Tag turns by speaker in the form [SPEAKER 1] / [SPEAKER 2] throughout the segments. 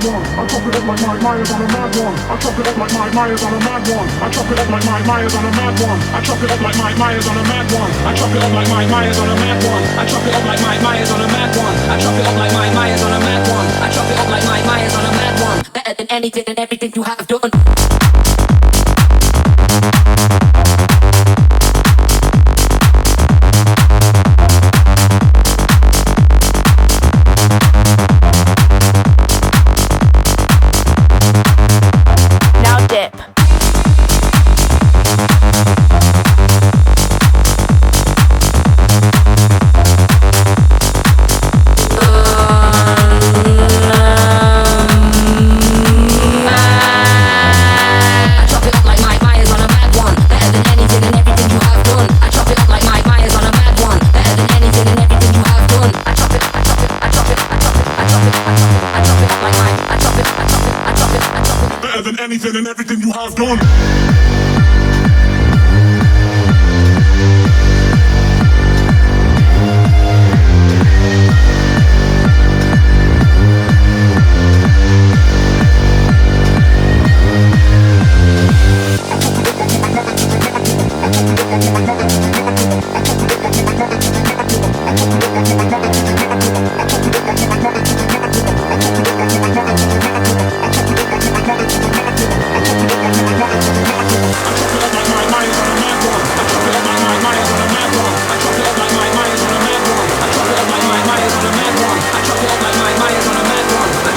[SPEAKER 1] one. I chop it up like my Myers on a mad one. I chop it up like my Myers on a mad one. I chop it up like my Myers on a mad one. I chop it up like my Myers on a mad one. I chop it up like my Myers on a mad one. I chop it up like my Myers on a mad one. I chop it up like my Myers on a mad one. I chop it up like my Myers on a mad one. Better than anything and everything you have done. Anything and everything you have done.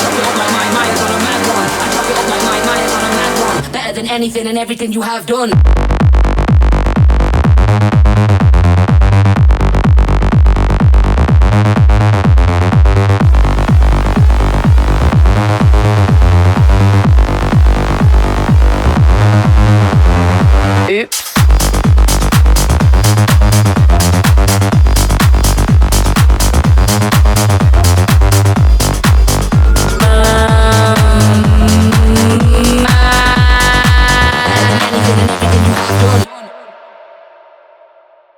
[SPEAKER 1] Anything and everything you have done.